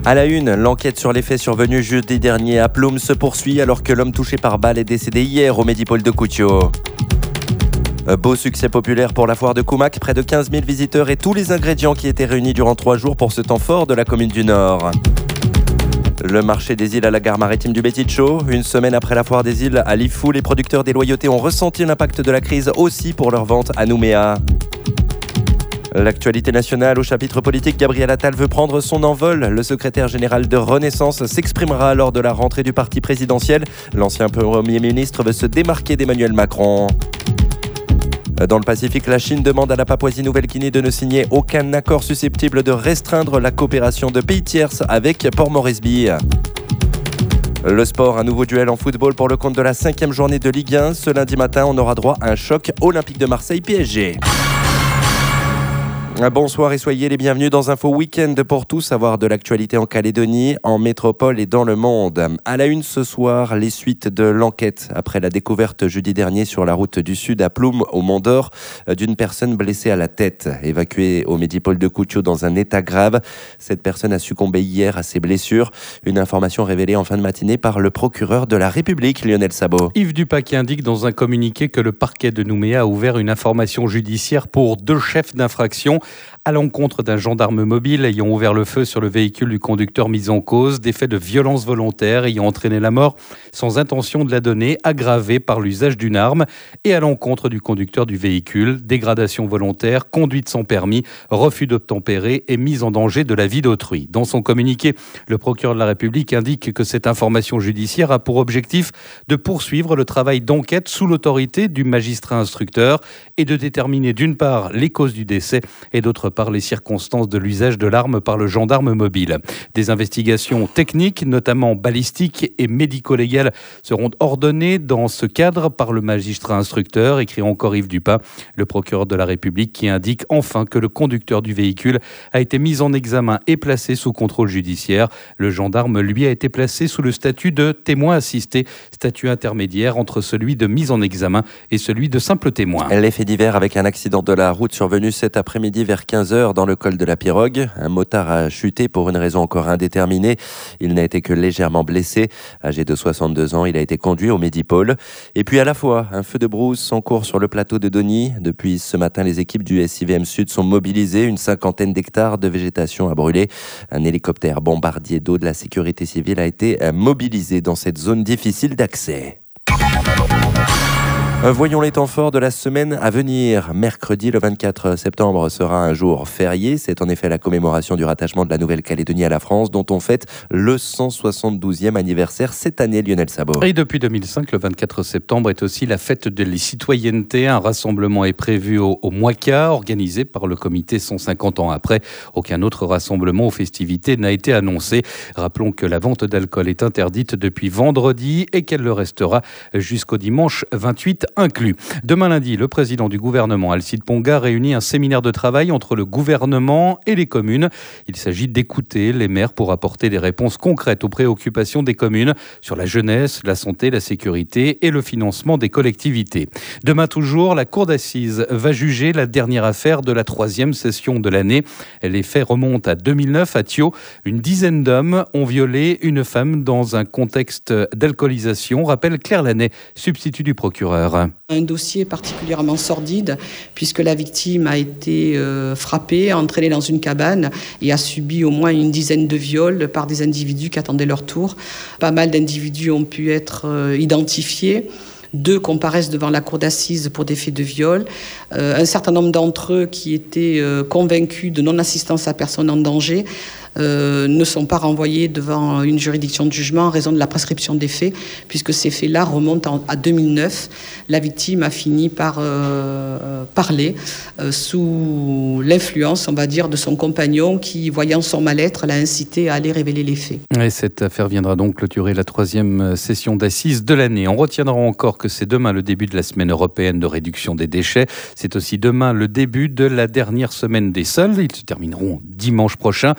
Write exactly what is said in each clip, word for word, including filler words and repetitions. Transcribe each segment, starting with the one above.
À la une, l'enquête sur les faits survenus jeudi dernier à Ploum se poursuit alors que l'homme touché par balle est décédé hier au Medipôle de Cutio. Beau succès populaire pour la foire de Koumac, près de quinze mille visiteurs et tous les ingrédients qui étaient réunis durant trois jours pour ce temps fort de la commune du Nord. Le marché des îles à la gare maritime du Bétitcho. Une semaine après la foire des îles à Lifou, les producteurs des loyautés ont ressenti l'impact de la crise aussi pour leur vente à Nouméa. L'actualité nationale au chapitre politique, Gabriel Attal veut prendre son envol. Le secrétaire général de Renaissance s'exprimera lors de la rentrée du parti présidentiel. L'ancien Premier ministre veut se démarquer d'Emmanuel Macron. Dans le Pacifique, la Chine demande à la Papouasie-Nouvelle-Guinée de ne signer aucun accord susceptible de restreindre la coopération de pays tierces avec Port Moresby. Le sport, un nouveau duel en football pour le compte de la cinquième journée de Ligue un. Ce lundi matin, on aura droit à un choc Olympique de Marseille P S G. Bonsoir et soyez les bienvenus dans Info Week-end pour tout savoir de l'actualité en Calédonie, en métropole et dans le monde. À la une ce soir, les suites de l'enquête après la découverte jeudi dernier sur la route du Sud à Ploum, au Mont d'Or, d'une personne blessée à la tête, évacuée au Medipôle de Cutio dans un état grave. Cette personne a succombé hier à ses blessures. Une information révélée en fin de matinée par le procureur de la République, Lionel Sabot. Yves Dupas qui indique dans un communiqué que le parquet de Nouméa a ouvert une information judiciaire pour deux chefs d'infraction à l'encontre d'un gendarme mobile ayant ouvert le feu sur le véhicule du conducteur mis en cause, des faits de violence volontaire ayant entraîné la mort sans intention de la donner, aggravée par l'usage d'une arme, et à l'encontre du conducteur du véhicule, dégradation volontaire, conduite sans permis, refus d'obtempérer et mise en danger de la vie d'autrui. Dans son communiqué, le procureur de la République indique que cette information judiciaire a pour objectif de poursuivre le travail d'enquête sous l'autorité du magistrat instructeur et de déterminer d'une part les causes du décès et d'autre part les circonstances de l'usage de l'arme par le gendarme mobile. Des investigations techniques, notamment balistiques et médico-légales, seront ordonnées dans ce cadre par le magistrat instructeur, écrit encore Yves Dupas, le procureur de la République, qui indique enfin que le conducteur du véhicule a été mis en examen et placé sous contrôle judiciaire. Le gendarme, lui, a été placé sous le statut de témoin assisté, statut intermédiaire entre celui de mise en examen et celui de simple témoin. Les faits divers avec un accident de la route survenu cet après-midi vers quinze heures dans le col de la Pirogue. Un motard a chuté pour une raison encore indéterminée. Il n'a été que légèrement blessé. Âgé de soixante-deux ans, il a été conduit au Medipôle. Et puis à la fois, un feu de brousse en cours sur le plateau de Dony. Depuis ce matin, les équipes du S I V M Sud sont mobilisées. Une cinquantaine d'hectares de végétation a brûlé. Un hélicoptère bombardier d'eau de la sécurité civile a été mobilisé dans cette zone difficile d'accès. Voyons les temps forts de la semaine à venir. Mercredi, le vingt-quatre septembre, sera un jour férié. C'est en effet la commémoration du rattachement de la Nouvelle-Calédonie à la France, dont on fête le cent soixante-douzième anniversaire cette année, Lionel Sabot. Et depuis deux mille cinq, le vingt-quatre septembre est aussi la fête de la citoyenneté. Un rassemblement est prévu au, au Moika, organisé par le comité cent cinquante ans après. Aucun autre rassemblement aux festivités n'a été annoncé. Rappelons que la vente d'alcool est interdite depuis vendredi et qu'elle le restera jusqu'au dimanche vingt-huit inclus. Demain lundi, le président du gouvernement, Alcide Ponga, réunit un séminaire de travail entre le gouvernement et les communes. Il s'agit d'écouter les maires pour apporter des réponses concrètes aux préoccupations des communes sur la jeunesse, la santé, la sécurité et le financement des collectivités. Demain toujours, la cour d'assises va juger la dernière affaire de la troisième session de l'année. Les faits remontent à deux mille neuf à Thio. Une dizaine d'hommes ont violé une femme dans un contexte d'alcoolisation, rappelle Claire Lanet, substitut du procureur. Un dossier particulièrement sordide puisque la victime a été euh, frappée, entraînée dans une cabane et a subi au moins une dizaine de viols par des individus qui attendaient leur tour. Pas mal d'individus ont pu être euh, identifiés. Deux comparaissent devant la cour d'assises pour des faits de viol. Euh, un certain nombre d'entre eux qui étaient euh, convaincus de non-assistance à personne en danger euh, ne sont pas renvoyés devant une juridiction de jugement en raison de la prescription des faits, puisque ces faits-là remontent à deux mille neuf. La victime a fini par euh, parler euh, sous l'influence, on va dire, de son compagnon qui, voyant son mal-être, l'a incité à aller révéler les faits. Et cette affaire viendra donc clôturer la troisième session d'assises de l'année. On retiendra encore que c'est demain le début de la semaine européenne de réduction des déchets. C'est aussi demain le début de la dernière semaine des soldes. Ils se termineront dimanche prochain.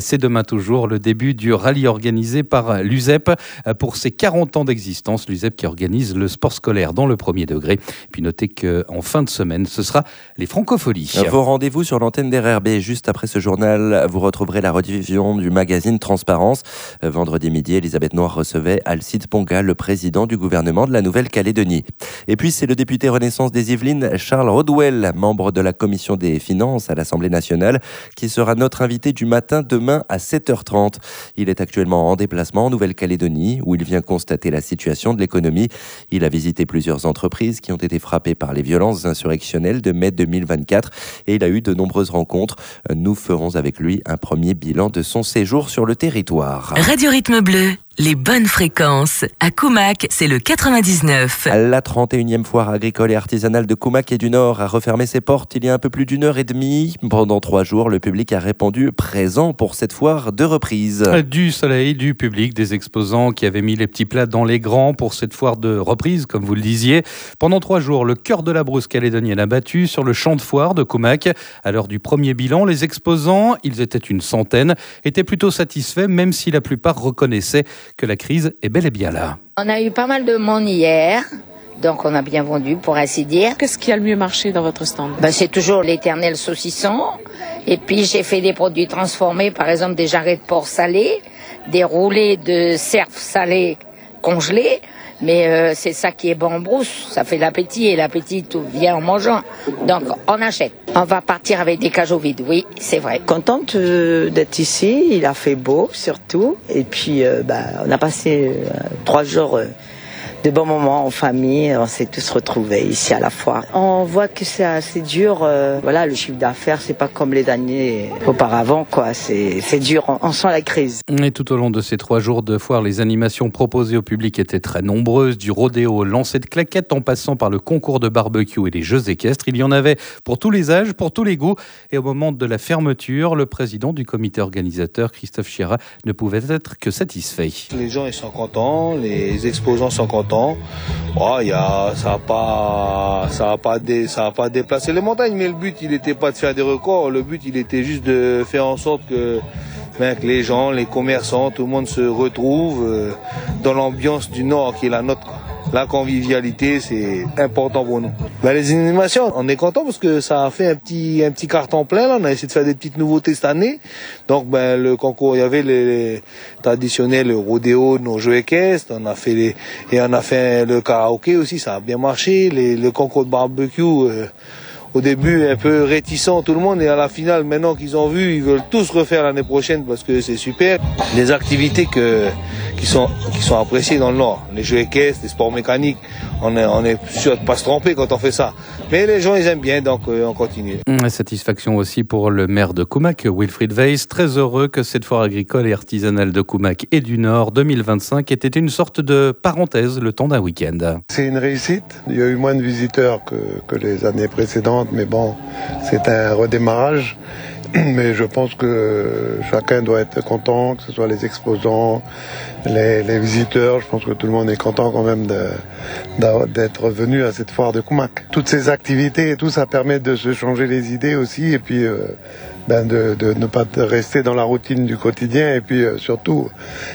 C'est demain toujours le début du rallye organisé par l'U S E P pour ses quarante ans d'existence. L'U S E P qui organise le sport scolaire dans le premier degré. Puis notez qu'en fin de semaine, ce sera les Francopholies. Vos rendez-vous sur l'antenne d'R R B. Juste après ce journal, vous retrouverez la rediffusion du magazine Transparence. Vendredi midi, Elisabeth Noir recevait Alcide Ponga, le président du gouvernement de la Nouvelle-Calédonie. Et puis, c'est le député Renaissance des Yvelines, Charles Rodwell, membre de la commission des finances à l'Assemblée nationale, qui sera notre invité du matin demain à sept heures trente. Il est actuellement en déplacement en Nouvelle-Calédonie, où il vient constater la situation de l'économie. Il a visité plusieurs entreprises qui ont été frappées par les violences insurrectionnelles de mai deux mille vingt-quatre et il a eu de nombreuses rencontres. Nous ferons avec lui un premier bilan de son séjour sur le territoire. Radio Rythme Bleu. Les bonnes fréquences. À Koumak, c'est le quatre-vingt-dix-neuf. La trente et unième foire agricole et artisanale de Koumak et du Nord a refermé ses portes il y a un peu plus d'une heure et demie. Pendant trois jours, le public a répondu présent pour cette foire de reprise. Du soleil, du public, des exposants qui avaient mis les petits plats dans les grands pour cette foire de reprise, comme vous le disiez. Pendant trois jours, le cœur de la brousse calédonienne a battu sur le champ de foire de Koumak. À l'heure du premier bilan, les exposants, ils étaient une centaine, étaient plutôt satisfaits, même si la plupart reconnaissaient que la crise est bel et bien là. On a eu pas mal de monde hier, donc on a bien vendu pour ainsi dire. Qu'est-ce qui a le mieux marché dans votre stand ? Ben, c'est toujours l'éternel saucisson. Et puis j'ai fait des produits transformés, par exemple des jarrets de porc salés, des roulés de cerf salés congelés. Mais euh, c'est ça qui est bon en brousse, ça fait l'appétit et l'appétit tout vient en mangeant. Donc on achète. On va partir avec des cajots vides, oui, c'est vrai. Contente euh, d'être ici, il a fait beau surtout. Et puis euh, bah, on a passé euh, trois jours euh, de bons moments en famille, on s'est tous retrouvés ici à la foire. On voit que c'est assez dur, euh, voilà, le chiffre d'affaires c'est pas comme les années auparavant, quoi. C'est, c'est dur, on, on sent la crise. Et tout au long de ces trois jours de foire, les animations proposées au public étaient très nombreuses, du rodéo au lancer de claquettes en passant par le concours de barbecue et les jeux équestres. Il y en avait pour tous les âges, pour tous les goûts. Et au moment de la fermeture, le président du comité organisateur, Christophe Chiara, ne pouvait être que satisfait. Les gens ils sont contents, les exposants sont contents. Oh, y a, ça n'a pas, ça a pas, dé, ça a pas déplacé les montagnes, mais le but il n'était pas de faire des records, le but il était juste de faire en sorte que, ben, que les gens, les commerçants, tout le monde se retrouve euh, dans l'ambiance du Nord qui est la nôtre, quoi. La convivialité, c'est important pour nous. Ben, les animations, on est content parce que ça a fait un petit, un petit carton plein. Là. On a essayé de faire des petites nouveautés cette année. Donc, ben, le concours, il y avait les, les traditionnels, le rodéo, nos jeux équestres. On a fait les, et on a fait le karaoké aussi, ça a bien marché. Les, le concours de barbecue, euh, au début, un peu réticent tout le monde. Et à la finale, maintenant qu'ils ont vu, ils veulent tous refaire l'année prochaine parce que c'est super. Les activités que, qui sont, qui sont appréciées dans le Nord. Les jeux équestres, les sports mécaniques. On est, on est sûr de ne pas se tromper quand on fait ça. Mais les gens, ils aiment bien, donc euh, on continue. Satisfaction aussi pour le maire de Koumak, Wilfried Weiss, très heureux que cette foire agricole et artisanale de Koumak et du Nord deux mille vingt-cinq était une sorte de parenthèse le temps d'un week-end. C'est une réussite. Il y a eu moins de visiteurs que, que les années précédentes, mais bon, c'est un redémarrage. Mais je pense que chacun doit être content, que ce soit les exposants, les, les visiteurs. Je pense que tout le monde est content quand même de, de, d'être venu à cette foire de Koumak. Toutes ces activités et tout, ça permet de se changer les idées aussi et puis euh, ben de, de ne pas rester dans la routine du quotidien et puis euh, surtout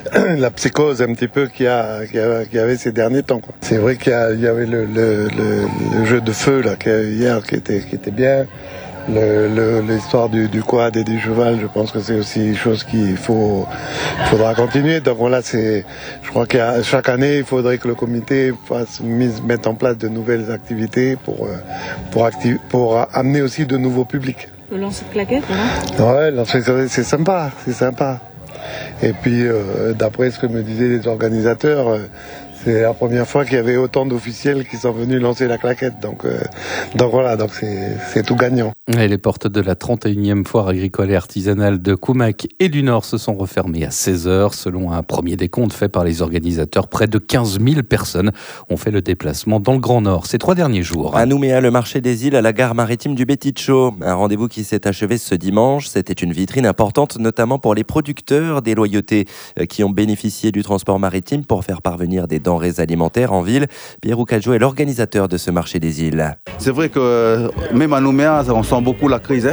la psychose un petit peu qu'il y, a, qu'il y, a, qu'il y avait ces derniers temps, quoi. C'est vrai qu'il y, a, il y avait le, le, le, le jeu de feu là, hier qui était, qui était bien. Le, le, l'histoire du, du quad et du cheval, je pense que c'est aussi une chose qu'il faut, faudra continuer. Donc voilà, c'est, je crois qu'à chaque année, il faudrait que le comité fasse mise, mettre en place de nouvelles activités pour, pour, activ, pour amener aussi de nouveaux publics. Le lancer de claquettes, voilà. Ouais, c'est, c'est sympa, c'est sympa. Et puis, euh, d'après ce que me disaient les organisateurs, euh, c'est la première fois qu'il y avait autant d'officiels qui sont venus lancer la claquette. Donc, euh, donc voilà, donc c'est, c'est tout gagnant. Et les portes de la trente et unième foire agricole et artisanale de Koumak et du Nord se sont refermées à seize heures. Selon un premier décompte fait par les organisateurs, près de quinze mille personnes ont fait le déplacement dans le Grand Nord ces trois derniers jours. À Nouméa, le marché des îles à la gare maritime du Béticho. Un rendez-vous qui s'est achevé ce dimanche. C'était une vitrine importante, notamment pour les producteurs des loyautés qui ont bénéficié du transport maritime pour faire parvenir des denrées alimentaires en ville. Pierre Roucadjo est l'organisateur de ce marché des îles. C'est vrai que même à Nouméa, on sent beaucoup la crise. Hein.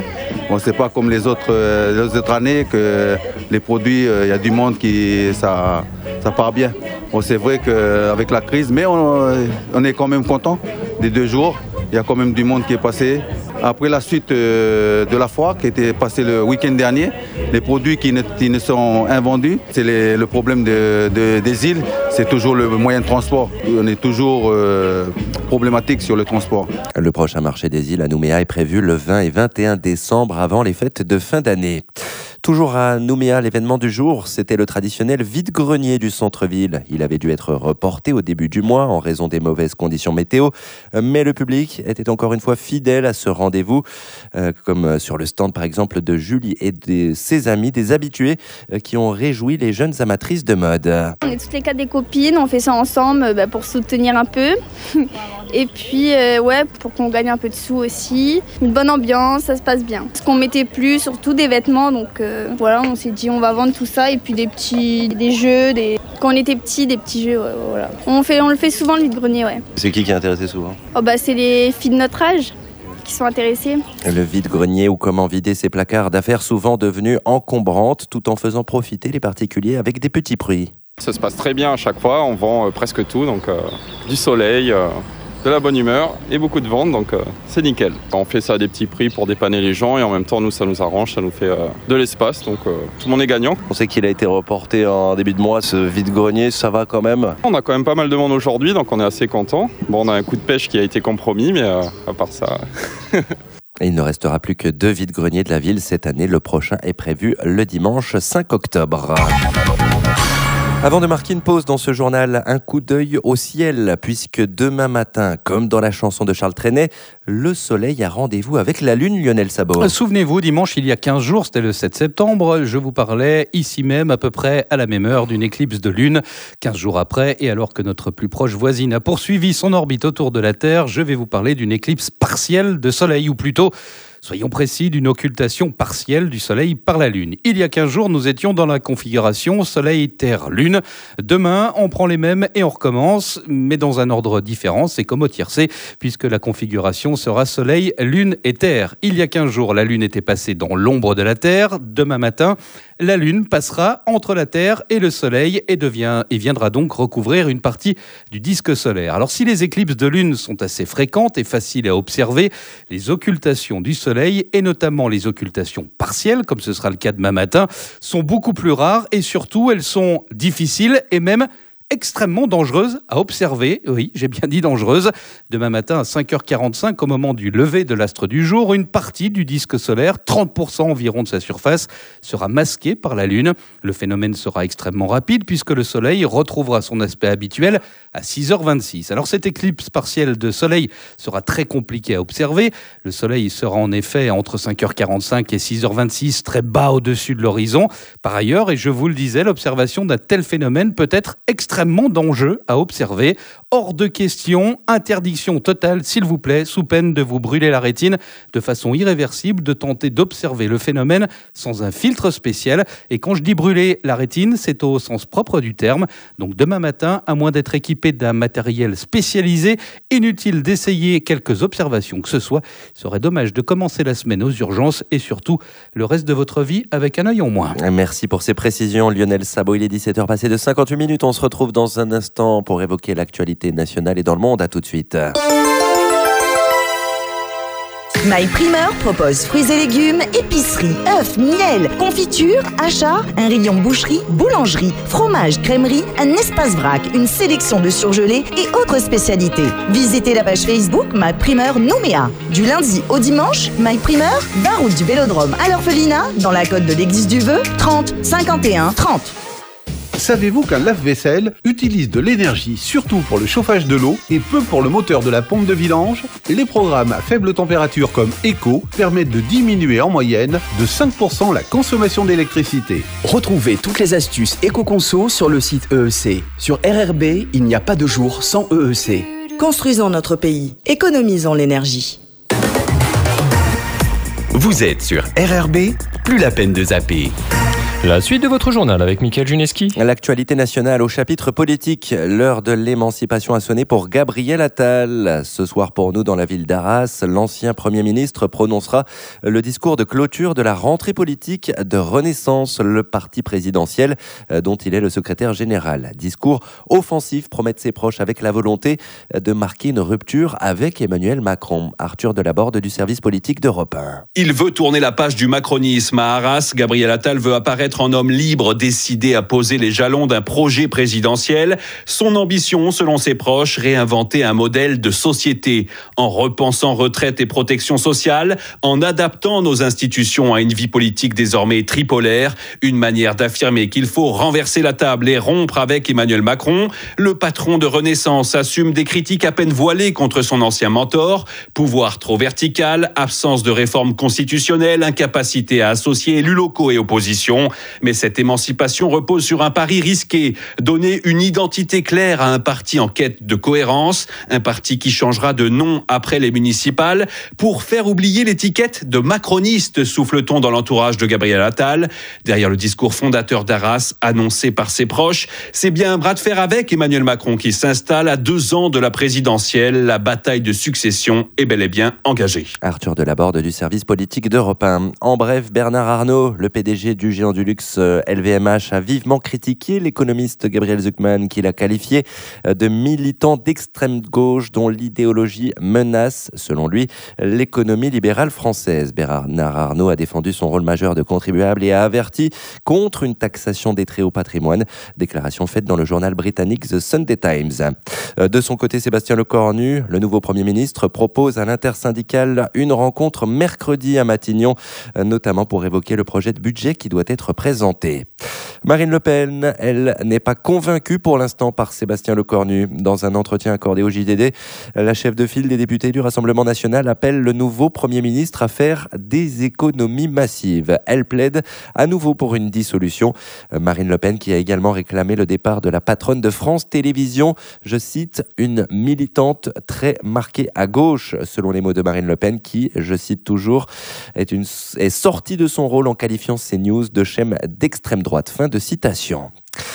Bon, c'est pas comme les autres, euh, les autres années que les produits, il euh, y a du monde qui ça, ça part bien. Bon, c'est vrai qu'avec la crise, mais on, on est quand même content des deux jours. Il y a quand même du monde qui est passé. Après la suite euh, de la foire qui était passée le week-end dernier, les produits qui ne, qui ne sont invendus, c'est les, le problème de, de, des îles, c'est toujours le moyen de transport. On est toujours euh, problématique sur le transport. Le prochain marché des îles à Nouméa est prévu le vingt et vingt et un décembre avant les fêtes de fin d'année. Toujours à Nouméa, l'événement du jour, c'était le traditionnel vide-grenier du centre-ville. Il avait dû être reporté au début du mois en raison des mauvaises conditions météo, mais le public était encore une fois fidèle à ce rendez-vous, euh, comme sur le stand par exemple de Julie et de ses amis, des habitués euh, qui ont réjoui les jeunes amatrices de mode. On est toutes les quatre des copines, on fait ça ensemble bah, pour soutenir un peu. Et puis, euh, ouais, pour qu'on gagne un peu de sous aussi. Une bonne ambiance, ça se passe bien. Ce qu'on mettait plus, surtout des vêtements, donc euh, voilà, on s'est dit on va vendre tout ça. Et puis des petits, des jeux, des... quand on était petits, des petits jeux, ouais, voilà. On, fait, on le fait souvent, le vide-grenier, ouais. C'est qui qui est intéressé souvent ? Oh bah c'est les filles de notre âge qui sont intéressées. Le vide-grenier ou comment vider ses placards d'affaires souvent devenus encombrantes tout en faisant profiter les particuliers avec des petits prix. Ça se passe très bien à chaque fois, on vend euh, presque tout, donc euh, du soleil, euh, de la bonne humeur et beaucoup de ventes, donc euh, c'est nickel. On fait ça à des petits prix pour dépanner les gens et en même temps nous ça nous arrange, ça nous fait euh, de l'espace, donc euh, tout le monde est gagnant. On sait qu'il a été reporté en début de mois, ce vide-grenier, ça va quand même ? On a quand même pas mal de monde aujourd'hui, donc on est assez content. Bon, on a un coup de pêche qui a été compromis, mais euh, à part ça... Et il ne restera plus que deux vide-greniers de la ville cette année. Le prochain est prévu le dimanche cinq octobre. Avant de marquer une pause dans ce journal, un coup d'œil au ciel, puisque demain matin, comme dans la chanson de Charles Trenet, le soleil a rendez-vous avec la lune, Lionel Sabot. Souvenez-vous, dimanche, il y a quinze jours, c'était le sept septembre, je vous parlais ici même, à peu près à la même heure, d'une éclipse de lune. quinze jours après, et alors que notre plus proche voisine a poursuivi son orbite autour de la Terre, je vais vous parler d'une éclipse partielle de soleil, ou plutôt... soyons précis, d'une occultation partielle du Soleil par la Lune. Il y a quinze jours, nous étions dans la configuration Soleil-Terre-Lune. Demain, on prend les mêmes et on recommence, mais dans un ordre différent. C'est comme au tiercé, puisque la configuration sera Soleil, Lune et Terre. Il y a quinze jours, la Lune était passée dans l'ombre de la Terre. Demain matin, la Lune passera entre la Terre et le Soleil et, devient, et viendra donc recouvrir une partie du disque solaire. Alors si les éclipses de Lune sont assez fréquentes et faciles à observer, les occultations du Soleil et notamment les occultations partielles, comme ce sera le cas demain matin, sont beaucoup plus rares et surtout elles sont difficiles et même extrêmement dangereuse à observer. Oui, j'ai bien dit dangereuse. Demain matin à cinq heures quarante-cinq, au moment du lever de l'astre du jour, une partie du disque solaire, trente pour cent environ de sa surface, sera masquée par la Lune. Le phénomène sera extrêmement rapide puisque le Soleil retrouvera son aspect habituel à six heures vingt-six. Alors cette éclipse partielle de Soleil sera très compliquée à observer. Le Soleil sera en effet entre cinq heures quarante-cinq et six heures vingt-six très bas au-dessus de l'horizon. Par ailleurs, et je vous le disais, l'observation d'un tel phénomène peut être extrêmement extrêmement dangereux à observer. Hors de question, interdiction totale, s'il vous plaît, sous peine de vous brûler la rétine de façon irréversible, de tenter d'observer le phénomène sans un filtre spécial. Et quand je dis brûler la rétine, c'est au sens propre du terme. Donc demain matin, à moins d'être équipé d'un matériel spécialisé, inutile d'essayer quelques observations que ce soit. Il serait dommage de commencer la semaine aux urgences et surtout le reste de votre vie avec un œil en moins. Merci pour ces précisions, Lionel Sabot. Il est dix-sept heures passées de cinquante-huit minutes. On se retrouve dans un instant pour évoquer l'actualité nationale et dans le monde. À tout de suite. My Primeur propose fruits et légumes, épicerie, œufs, miel, confiture, achats, un rayon boucherie, boulangerie, fromage, crèmerie, un espace vrac, une sélection de surgelés et autres spécialités. Visitez la page Facebook My Primeur Nouméa. Du lundi au dimanche, My Primeur, vingt route du Vélodrome à l'Orphelinat, dans la côte de l'église du Vœu, trente cinquante et un trente. Savez-vous qu'un lave-vaisselle utilise de l'énergie surtout pour le chauffage de l'eau et peu pour le moteur de la pompe de vidange? Les programmes à faible température comme Eco permettent de diminuer en moyenne de cinq pour cent la consommation d'électricité. Retrouvez toutes les astuces éco-conso sur le site E E C. Sur R R B, il n'y a pas de jour sans E E C. Construisons notre pays, économisons l'énergie. Vous êtes sur R R B, plus la peine de zapper. La suite de votre journal avec Mickaël Juneski. L'actualité nationale au chapitre politique. L'heure de l'émancipation a sonné pour Gabriel Attal. Ce soir pour nous dans la ville d'Arras, l'ancien Premier ministre prononcera le discours de clôture de la rentrée politique de Renaissance, le parti présidentiel dont il est le secrétaire général. Discours offensif, promettent ses proches, avec la volonté de marquer une rupture avec Emmanuel Macron. Arthur Delaborde du service politique d'Europe un. Il veut tourner la page du macronisme. À Arras, Gabriel Attal veut apparaître en homme libre, décidé à poser les jalons d'un projet présidentiel. Son ambition, selon ses proches, réinventer un modèle de société en repensant retraite et protection sociale, en adaptant nos institutions à une vie politique désormais tripolaire, une manière d'affirmer qu'il faut renverser la table et rompre avec Emmanuel Macron. Le patron de Renaissance assume des critiques à peine voilées contre son ancien mentor, pouvoir trop vertical, absence de réforme constitutionnelle, incapacité à associer élus locaux et opposition. Mais cette émancipation repose sur un pari risqué, donner une identité claire à un parti en quête de cohérence, un parti qui changera de nom après les municipales pour faire oublier l'étiquette de macroniste, souffle-t-on dans l'entourage de Gabriel Attal. Derrière le discours fondateur d'Arras, annoncé par ses proches, c'est bien un bras de fer avec Emmanuel Macron qui s'installe à deux ans de la présidentielle. La bataille de succession est bel et bien engagée. Arthur Delaborde du service politique d'Europe un. En bref, Bernard Arnault, le P D G du géant du luxe L V M H, a vivement critiqué l'économiste Gabriel Zucman, qu'il a qualifié de militant d'extrême gauche dont l'idéologie menace, selon lui, l'économie libérale française. Bernard Arnault a défendu son rôle majeur de contribuable et a averti contre une taxation des très hauts patrimoines. Déclaration faite dans le journal britannique The Sunday Times. De son côté, Sébastien Lecornu, le nouveau Premier ministre, propose à l'intersyndicale une rencontre mercredi à Matignon, notamment pour évoquer le projet de budget qui doit être présenté. Marine Le Pen, elle, n'est pas convaincue pour l'instant par Sébastien Lecornu. Dans un entretien accordé au J D D, la chef de file des députés du Rassemblement national appelle le nouveau Premier ministre à faire des économies massives. Elle plaide à nouveau pour une dissolution. Marine Le Pen qui a également réclamé le départ de la patronne de France Télévisions, je cite, une militante très marquée à gauche, selon les mots de Marine Le Pen qui, je cite toujours, est, une, est sortie de son rôle en qualifiant CNews de chaîne d'extrême droite. Fin de citation.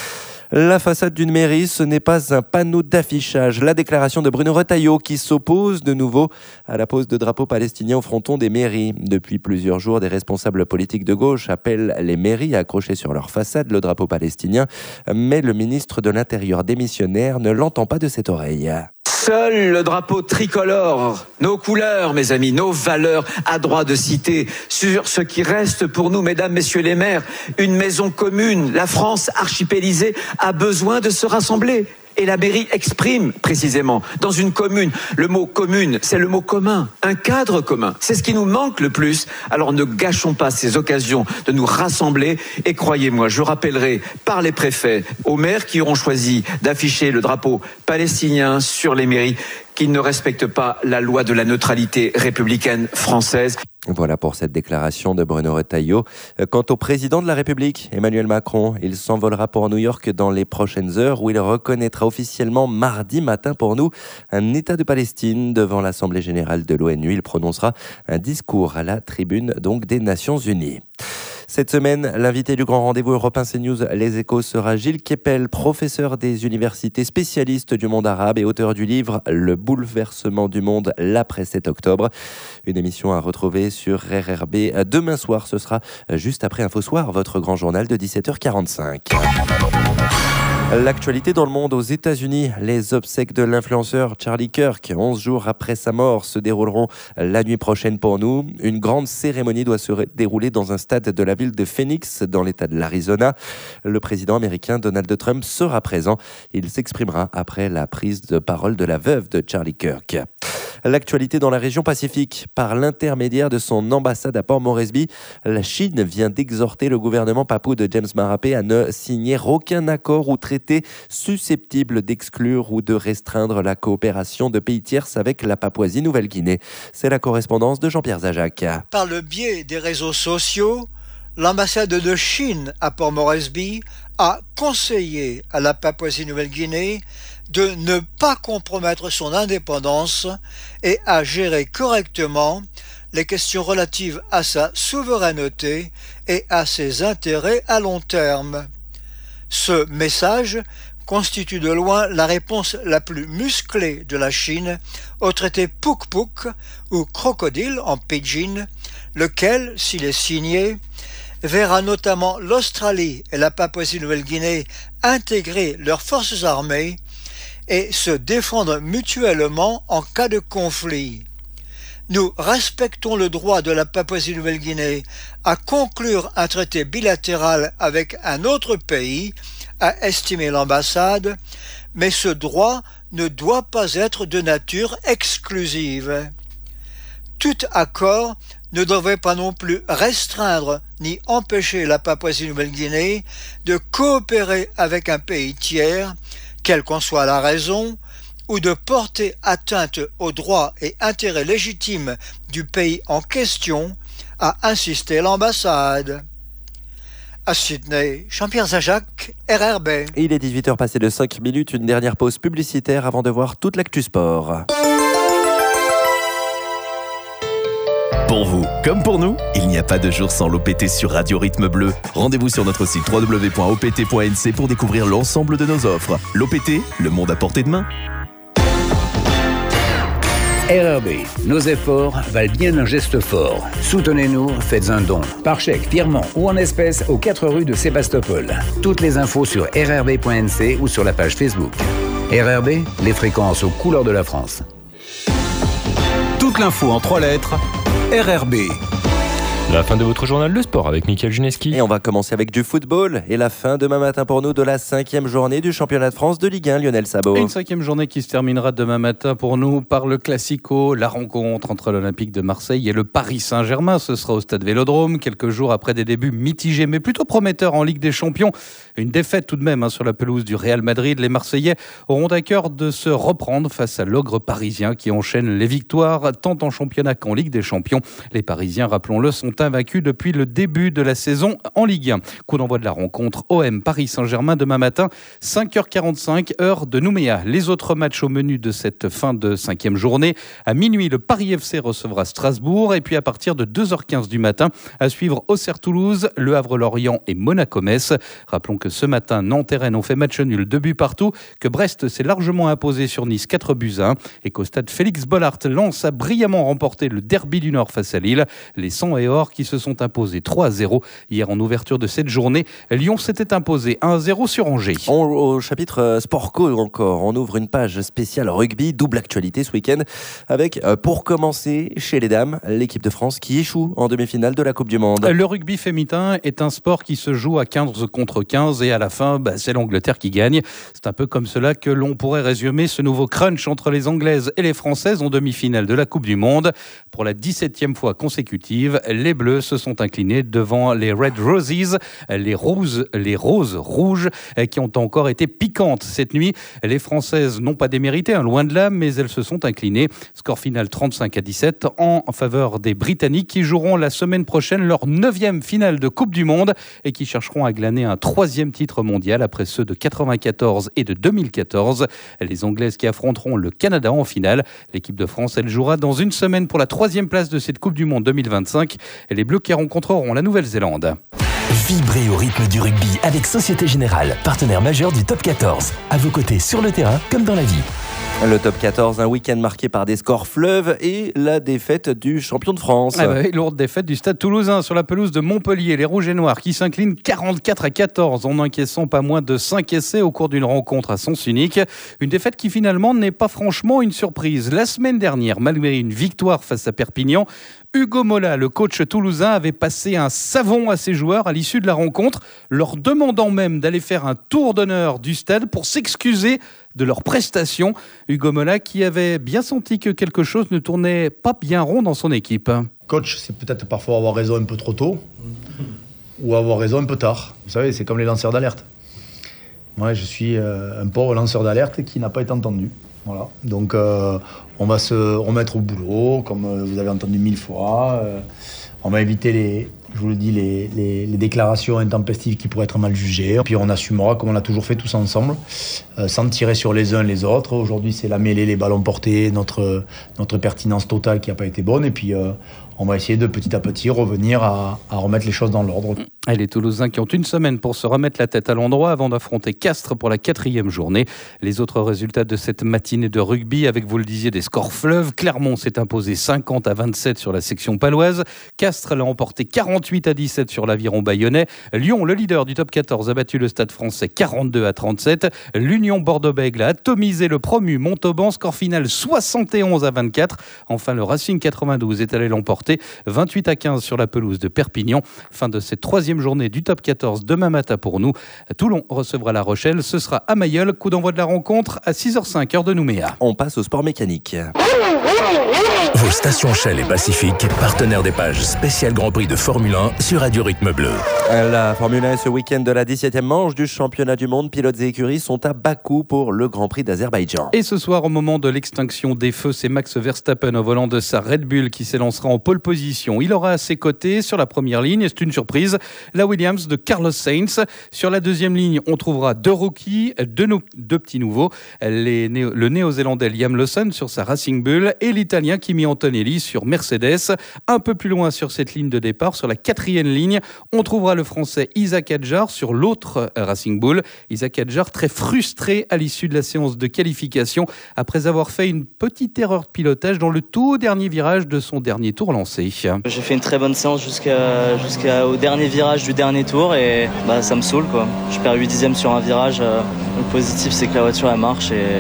La façade d'une mairie, ce n'est pas un panneau d'affichage. La déclaration de Bruno Retailleau qui s'oppose de nouveau à la pose de drapeaux palestiniens au fronton des mairies. Depuis plusieurs jours, des responsables politiques de gauche appellent les mairies à accrocher sur leur façade le drapeau palestinien, mais le ministre de l'Intérieur démissionnaire ne l'entend pas de cette oreille. Seul le drapeau tricolore, nos couleurs, mes amis, nos valeurs, a droit de citer sur ce qui reste pour nous, mesdames, messieurs les maires, une maison commune. La France archipélisée a besoin de se rassembler. Et la mairie exprime précisément dans une commune. Le mot commune, c'est le mot commun, un cadre commun. C'est ce qui nous manque le plus. Alors ne gâchons pas ces occasions de nous rassembler. Et croyez-moi, je rappellerai par les préfets aux maires qui auront choisi d'afficher le drapeau palestinien sur les mairies qu'ils ne respectent pas la loi de la neutralité républicaine française. Voilà pour cette déclaration de Bruno Retailleau. Quant au président de la République, Emmanuel Macron, il s'envolera pour New York dans les prochaines heures où il reconnaîtra officiellement mardi matin pour nous un État de Palestine devant l'Assemblée générale de l'ONU. Il prononcera un discours à la tribune donc des Nations Unies. Cette semaine, l'invité du grand rendez-vous Europe un CNews Les Échos sera Gilles Kepel, professeur des universités, spécialiste du monde arabe et auteur du livre Le bouleversement du monde, l'après sept octobre. Une émission à retrouver sur R R B demain soir. Ce sera juste après Info Soir, votre grand journal de dix-sept heures quarante-cinq. L'actualité dans le monde aux États-Unis, les obsèques de l'influenceur Charlie Kirk, onze jours après sa mort, se dérouleront la nuit prochaine pour nous. Une grande cérémonie doit se dérouler dans un stade de la ville de Phoenix, dans l'État de l'Arizona. Le président américain Donald Trump sera présent. Il s'exprimera après la prise de parole de la veuve de Charlie Kirk. L'actualité dans la région Pacifique. Par l'intermédiaire de son ambassade à Port Moresby, la Chine vient d'exhorter le gouvernement papou de James Marape à ne signer aucun accord ou traité susceptible d'exclure ou de restreindre la coopération de pays tierces avec la Papouasie-Nouvelle-Guinée. C'est la correspondance de Jean-Pierre Zajac. Par le biais des réseaux sociaux, l'ambassade de Chine à Port Moresby a conseillé à la Papouasie-Nouvelle-Guinée de ne pas compromettre son indépendance et à gérer correctement les questions relatives à sa souveraineté et à ses intérêts à long terme. Ce message constitue de loin la réponse la plus musclée de la Chine au traité Puk-Puk ou crocodile en pidgin, lequel, s'il est signé, verra notamment l'Australie et la Papouasie-Nouvelle-Guinée intégrer leurs forces armées et se défendre mutuellement en cas de conflit. Nous respectons le droit de la Papouasie-Nouvelle-Guinée à conclure un traité bilatéral avec un autre pays, a estimé l'ambassade, mais ce droit ne doit pas être de nature exclusive. Tout accord ne devrait pas non plus restreindre ni empêcher la Papouasie-Nouvelle-Guinée de coopérer avec un pays tiers, quelle qu'en soit la raison, ou de porter atteinte aux droits et intérêts légitimes du pays en question, a insisté l'ambassade. À Sydney, Jean-Pierre Zajac, R R B. Il est dix-huit heures passées de cinq minutes, une dernière pause publicitaire avant de voir toute l'actu sport. Pour vous, comme pour nous, il n'y a pas de jour sans l'O P T sur Radio Rythme Bleu. Rendez-vous sur notre site w w w point o p t point n c pour découvrir l'ensemble de nos offres. L'O P T, le monde à portée de main. R R B, nos efforts valent bien un geste fort. Soutenez-nous, faites un don. Par chèque, virement ou en espèces aux quatre rues de Sébastopol. Toutes les infos sur r r b point n c ou sur la page Facebook. R R B, les fréquences aux couleurs de la France. Toute l'info en trois lettres, R R B. La fin de votre journal de sport avec Mickaël Juneski. Et on va commencer avec du football et la fin demain matin pour nous de la cinquième journée du championnat de France de Ligue un, Lionel Sabot. Et une cinquième journée qui se terminera demain matin pour nous par le Classico, la rencontre entre l'Olympique de Marseille et le Paris Saint-Germain. Ce sera au stade Vélodrome, quelques jours après des débuts mitigés mais plutôt prometteurs en Ligue des Champions. Une défaite tout de même hein, sur la pelouse du Real Madrid. Les Marseillais auront à cœur de se reprendre face à l'ogre parisien qui enchaîne les victoires tant en championnat qu'en Ligue des Champions. Les Parisiens, rappelons-le, sont invaincus depuis le début de la saison en Ligue un. Coup d'envoi de la rencontre O M Paris Saint-Germain demain matin, cinq heures quarante-cinq, heure de Nouméa. Les autres matchs au menu de cette fin de cinquième journée. À minuit, le Paris F C recevra Strasbourg et puis à partir de deux heures quinze du matin, à suivre Auxerre-Toulouse, Le Havre-Lorient et Monaco-Metz. Rappelons que ce matin, Nantes et Rennes ont fait match nul, deux buts partout, que Brest s'est largement imposé sur Nice, quatre buts à un et qu'au stade Félix Bollaert, Lens a brillamment remporté le derby du Nord face à Lille. Les Sang et Or qui se sont imposés trois à zéro. Hier, en ouverture de cette journée, Lyon s'était imposé un à zéro sur Angers. On, au chapitre Sport Co encore, on ouvre une page spéciale rugby, double actualité ce week-end, avec, pour commencer, chez les dames, l'équipe de France qui échoue en demi-finale de la Coupe du Monde. Le rugby féminin est un sport qui se joue à quinze contre quinze et à la fin, bah, c'est l'Angleterre qui gagne. C'est un peu comme cela que l'on pourrait résumer ce nouveau crunch entre les Anglaises et les Françaises en demi-finale de la Coupe du Monde. Pour la dix-septième fois consécutive, les Bleus se sont inclinés devant les Red Roses, les roses, les roses rouges, qui ont encore été piquantes cette nuit. Les Françaises n'ont pas démérité, hein, loin de là, mais elles se sont inclinées. Score final trente-cinq à dix-sept en faveur des Britanniques qui joueront la semaine prochaine leur neuvième finale de Coupe du Monde et qui chercheront à glaner un troisième titre mondial après ceux de quatre-vingt-quatorze et de deux mille quatorze. Les Anglaises qui affronteront le Canada en finale. L'équipe de France, elle jouera dans une semaine pour la troisième place de cette Coupe du Monde deux mille vingt-cinq. Et les Bleus qui rencontreront la Nouvelle-Zélande. Vibrez au rythme du rugby avec Société Générale, partenaire majeur du Top quatorze. À vos côtés sur le terrain comme dans la vie. Le Top quatorze, un week-end marqué par des scores fleuves et la défaite du champion de France. Ah bah oui, lourde défaite du Stade Toulousain sur la pelouse de Montpellier. Les Rouges et Noirs qui s'inclinent quarante-quatre à quatorze en encaissant pas moins de cinq essais au cours d'une rencontre à sens unique. Une défaite qui finalement n'est pas franchement une surprise. La semaine dernière, malgré une victoire face à Perpignan, Hugo Mola, le coach toulousain, avait passé un savon à ses joueurs à l'issue de la rencontre, leur demandant même d'aller faire un tour d'honneur du stade pour s'excuser de leurs prestations. Hugo Mola qui avait bien senti que quelque chose ne tournait pas bien rond dans son équipe. Coach, c'est peut-être parfois avoir raison un peu trop tôt ou avoir raison un peu tard. Vous savez, c'est comme les lanceurs d'alerte. Moi, je suis euh, un pauvre lanceur d'alerte qui n'a pas été entendu. Voilà. Donc, euh, on va se remettre au boulot, comme euh, vous avez entendu mille fois. Euh, on va éviter les... Je vous le dis, les, les, les déclarations intempestives qui pourraient être mal jugées. Puis on assumera, comme on l'a toujours fait tous ensemble, euh, sans tirer sur les uns les autres. Aujourd'hui, c'est la mêlée, les ballons portés, notre, notre pertinence totale qui n'a pas été bonne. Et puis, euh, on va essayer de petit à petit revenir à, à remettre les choses dans l'ordre. Et les Toulousains qui ont une semaine pour se remettre la tête à l'endroit avant d'affronter Castres pour la quatrième journée. Les autres résultats de cette matinée de rugby, avec, vous le disiez, des scores fleuves. Clermont s'est imposé cinquante à vingt-sept sur la section paloise. Castres l'a emporté quarante-huit à dix-sept sur l'Aviron bayonnais. Lyon, le leader du top quatorze, a battu le Stade Français quarante-deux à trente-sept. L'Union Bordeaux-Bègles a atomisé le promu Montauban. Score final soixante et onze à vingt-quatre. Enfin, le Racing quatre-vingt-douze est allé l'emporter vingt-huit à quinze sur la pelouse de Perpignan. Fin de cette troisième journée du top quatorze demain matin pour nous. Toulon recevra La Rochelle. Ce sera à Mayol. Coup d'envoi de la rencontre à six heures cinq, heure de Nouméa. On passe au sport mécanique. Vos stations Shell et Pacifique, partenaires des pages spéciales Grand Prix de Formule un sur Radio Rythme Bleu. La Formule un, ce week-end de la dix-septième manche du championnat du monde, pilotes et écuries sont à Bakou pour le Grand Prix d'Azerbaïdjan. Et ce soir, au moment de l'extinction des feux, c'est Max Verstappen au volant de sa Red Bull qui s'élancera en pole position. Il aura à ses côtés sur la première ligne, et c'est une surprise, la Williams de Carlos Sainz. Sur la deuxième ligne, on trouvera deux rookies, deux, no- deux petits nouveaux, les néo- le néo-zélandais Liam Lawson sur sa Racing Bull et l'italien Kimi Antonelli sur Mercedes. Un peu plus loin sur cette ligne de départ, sur la quatrième ligne, on trouvera le français Isaac Hadjar sur l'autre Racing Bull. Isaac Hadjar très frustré à l'issue de la séance de qualification après avoir fait une petite erreur de pilotage dans le tout dernier virage de son dernier tour lancé. J'ai fait une très bonne séance jusqu'à, jusqu'au dernier virage du dernier tour et bah, ça me saoule quoi. Je perds huit dixièmes sur un virage. Le positif c'est que la voiture elle marche et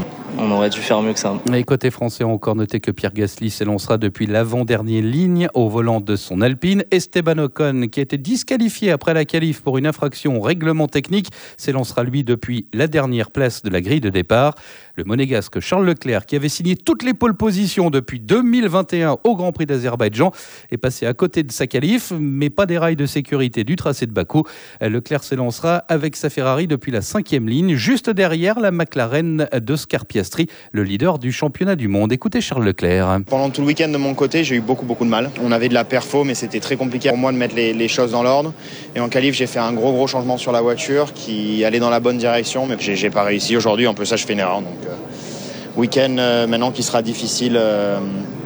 on aurait dû faire mieux que ça. Et côté français, on a encore noté que Pierre Gasly s'élancera depuis l'avant-dernière ligne au volant de son Alpine. Esteban Ocon, qui a été disqualifié après la qualif pour une infraction au règlement technique, s'élancera lui depuis la dernière place de la grille de départ. Le monégasque Charles Leclerc, qui avait signé toutes les pôles positions depuis deux mille vingt et un au Grand Prix d'Azerbaïdjan, est passé à côté de sa qualif, mais pas des rails de sécurité du tracé de Bakou. Leclerc s'élancera avec sa Ferrari depuis la cinquième ligne, juste derrière la McLaren d'Oscar Piastri, le leader du championnat du monde. Écoutez Charles Leclerc. Pendant tout le week-end de mon côté, j'ai eu beaucoup beaucoup de mal. On avait de la perfo, mais c'était très compliqué pour moi de mettre les, les choses dans l'ordre. Et en qualif, j'ai fait un gros gros changement sur la voiture qui allait dans la bonne direction, mais j'ai, j'ai pas réussi aujourd'hui. En plus, ça, je fais une erreur. Donc, euh, week-end euh, maintenant qui sera difficile euh,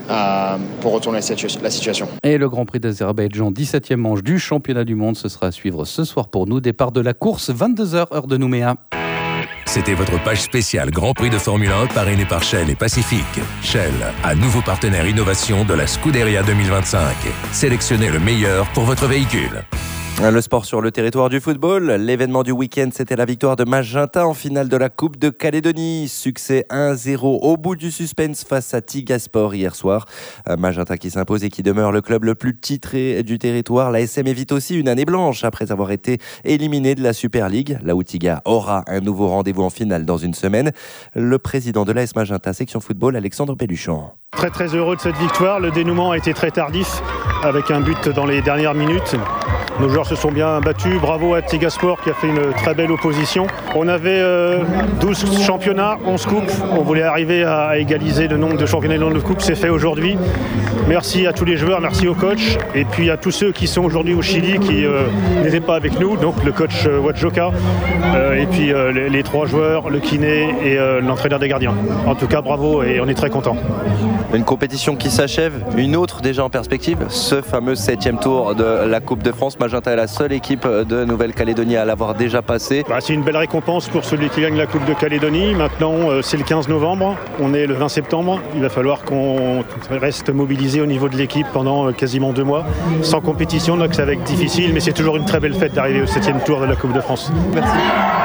à, pour retourner la situation. Et le Grand Prix d'Azerbaïdjan, dix-septième manche du championnat du monde, ce sera à suivre ce soir pour nous. Départ de la course, vingt-deux heures, heure de Nouméa. C'était votre page spéciale Grand Prix de Formule un parrainée par Shell et Pacifique. Shell, un nouveau partenaire innovation de la Scuderia deux mille vingt-cinq. Sélectionnez le meilleur pour votre véhicule. Le sport sur le territoire du football. L'événement du week-end, c'était la victoire de Magenta en finale de la Coupe de Calédonie. Succès un zéro au bout du suspense face à Tigaspor hier soir. Magenta qui s'impose et qui demeure le club le plus titré du territoire. La S M évite aussi une année blanche après avoir été éliminé de la Super League. Là où Tiga aura un nouveau rendez-vous en finale dans une semaine. Le président de l'A S Magenta section football, Alexandre Pelluchon. Très très heureux de cette victoire. Le dénouement a été très tardif avec un but dans les dernières minutes. Nos joueurs se sont bien battus. Bravo à Tigaspor qui a fait une très belle opposition. On avait euh, douze championnats, onze coupes. On voulait arriver à, à égaliser le nombre de championnats et le nombre de coupes. C'est fait aujourd'hui. Merci à tous les joueurs, merci au coach. Et puis à tous ceux qui sont aujourd'hui au Chili qui euh, n'étaient pas avec nous. Donc le coach euh, Wadjoka. Euh, et puis euh, les, les trois joueurs, le kiné et euh, l'entraîneur des gardiens. En tout cas, bravo et on est très contents. Une compétition qui s'achève, une autre déjà en perspective, ce fameux septième tour de la Coupe de France. Magenta est la seule équipe de Nouvelle-Calédonie à l'avoir déjà passé. Bah, c'est une belle récompense pour celui qui gagne la Coupe de Calédonie. Maintenant, euh, c'est le quinze novembre, on est le vingt septembre. Il va falloir qu'on reste mobilisé au niveau de l'équipe pendant euh, quasiment deux mois. Sans compétition, donc ça va être difficile, mais c'est toujours une très belle fête d'arriver au septième tour de la Coupe de France. Merci.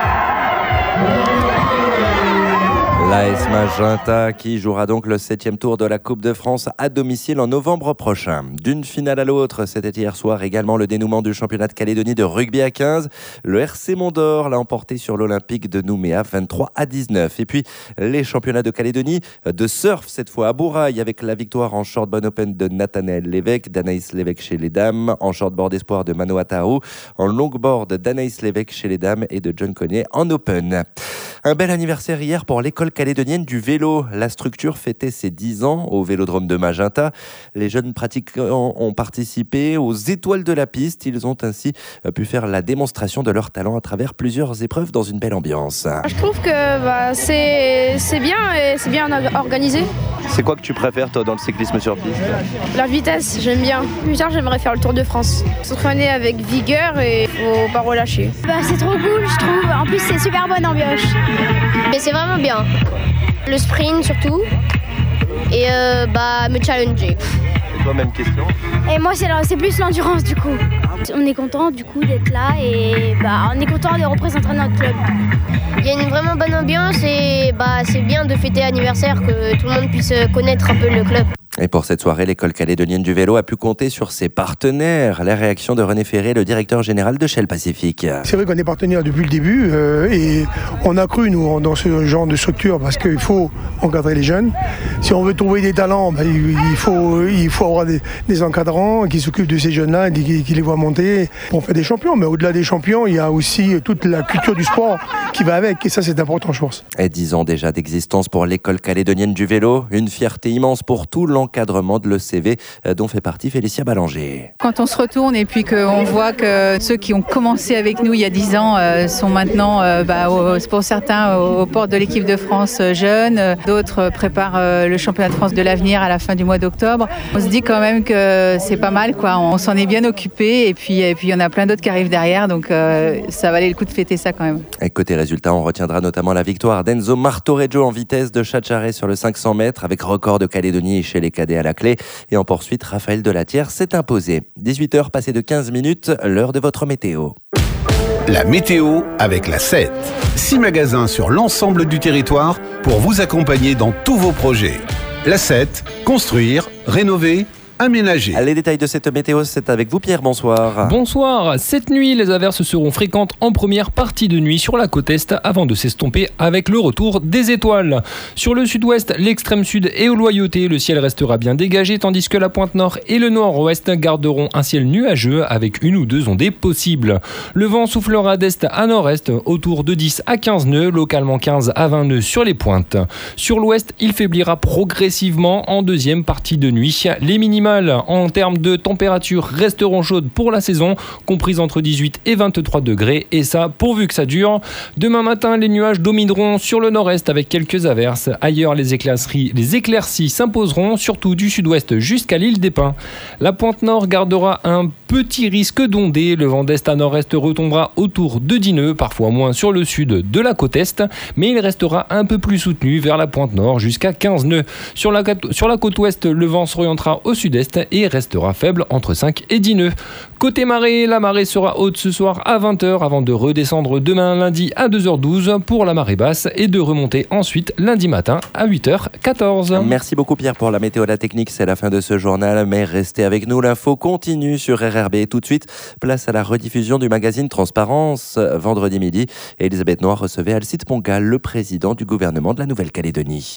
L'A S Magenta qui jouera donc le septième tour de la Coupe de France à domicile en novembre prochain. D'une finale à l'autre, c'était hier soir également le dénouement du championnat de Calédonie de rugby à quinze. Le R C Mont-d'Or l'a emporté sur l'Olympique de Nouméa vingt-trois à dix-neuf. Et puis les championnats de Calédonie de surf cette fois à Bourail avec la victoire en shortboard open de Nathanaël Lévesque, d'Anaïs Lévesque chez les dames, en shortboard espoir de Mano Ataru, en longboard d'Anaïs Lévesque chez les dames et de John Cognier en open. Un bel anniversaire hier pour l'école calédonienne du vélo. La structure fêtait ses dix ans au vélodrome de Magenta. Les jeunes pratiquants ont participé aux étoiles de la piste. Ils ont ainsi pu faire la démonstration de leur talent à travers plusieurs épreuves dans une belle ambiance. Je trouve que bah, c'est, c'est bien et c'est bien organisé. C'est quoi que tu préfères toi dans le cyclisme sur piste? La vitesse, j'aime bien. Plus tard, j'aimerais faire le Tour de France. S'entraîner avec vigueur et faut pas relâcher. Bah, c'est trop cool, je trouve. En plus, c'est super bonne ambiance. Mais c'est vraiment bien. Le sprint surtout. Et euh, bah, me challenger. Et toi, même question? Et moi, c'est, c'est plus l'endurance du coup. On est content du coup d'être là et bah, on est content de représenter notre club. Il y a une vraiment bonne ambiance et bah, c'est bien de fêter l'anniversaire, que tout le monde puisse connaître un peu le club. Et pour cette soirée, l'école calédonienne du vélo a pu compter sur ses partenaires. La réaction de René Ferré, le directeur général de Shell Pacific. C'est vrai qu'on est partenaire depuis le début euh, et on a cru, nous, dans ce genre de structure parce qu'il faut encadrer les jeunes. Si on veut trouver des talents, ben, il, faut, il faut avoir des, des encadrants qui s'occupent de ces jeunes-là et qui, qui les voient monter pour faire des champions. Mais au-delà des champions, il y a aussi toute la culture du sport qui va avec et ça, c'est important, je pense. Et dix ans déjà d'existence pour l'école calédonienne du vélo. Une fierté immense pour tout l'encadrement de l'E C V dont fait partie Félicia Ballanger. Quand on se retourne et puis qu'on voit que ceux qui ont commencé avec nous il y a dix ans euh, sont maintenant, euh, bah, au, pour certains, aux portes de l'équipe de France euh, jeune, euh, d'autres préparent euh, le championnat de France de l'avenir à la fin du mois d'octobre. On se dit quand même que c'est pas mal, quoi. On s'en est bien occupé et puis et puis il y en a plein d'autres qui arrivent derrière, donc euh, ça valait le coup de fêter ça quand même. Et côté résultat, on retiendra notamment la victoire d'Enzo Martoreggio en vitesse de Chacharé sur le cinq cents mètres avec record de Calédonie chez les cadets à la clé. Et en poursuite, Raphaël Delatière s'est imposé. dix-huit heures passées de quinze minutes, l'heure de votre météo. La météo avec la sept. Six magasins sur l'ensemble du territoire pour vous accompagner dans tous vos projets. La sept, construire, rénover, aménager. Les détails de cette météo, c'est avec vous Pierre, bonsoir. Bonsoir. Cette nuit, les averses seront fréquentes en première partie de nuit sur la côte est avant de s'estomper avec le retour des étoiles. Sur le sud-ouest, l'extrême sud et au Loyauté, le ciel restera bien dégagé tandis que la pointe nord et le nord-ouest garderont un ciel nuageux avec une ou deux ondées possibles. Le vent soufflera d'est à nord-est autour de dix à quinze nœuds, localement quinze à vingt nœuds sur les pointes. Sur l'ouest, il faiblira progressivement en deuxième partie de nuit. Les minimales en termes de température resteront chaudes pour la saison, comprises entre dix-huit et vingt-trois degrés, et ça pourvu que ça dure. Demain matin, les nuages domineront sur le nord-est avec quelques averses. Ailleurs, les éclaircies, les éclaircies s'imposeront, surtout du sud-ouest jusqu'à l'île des Pins. La pointe nord gardera un petit risque d'ondées. Le vent d'est à nord-est retombera autour de dix nœuds, parfois moins sur le sud de la côte est, mais il restera un peu plus soutenu vers la pointe nord jusqu'à quinze nœuds. Sur la, sur la côte ouest, le vent s'orientera au sud-est et restera faible entre cinq et dix nœuds. Côté marée, la marée sera haute ce soir à vingt heures avant de redescendre demain lundi à deux heures douze pour la marée basse et de remonter ensuite lundi matin à huit heures quatorze. Merci beaucoup Pierre pour la météo, la technique, c'est la fin de ce journal, mais restez avec nous, l'info continue sur R R B. Tout de suite, place à la rediffusion du magazine Transparence. Vendredi midi, Elisabeth Noir recevait Alcide Pongal, le président du gouvernement de la Nouvelle-Calédonie.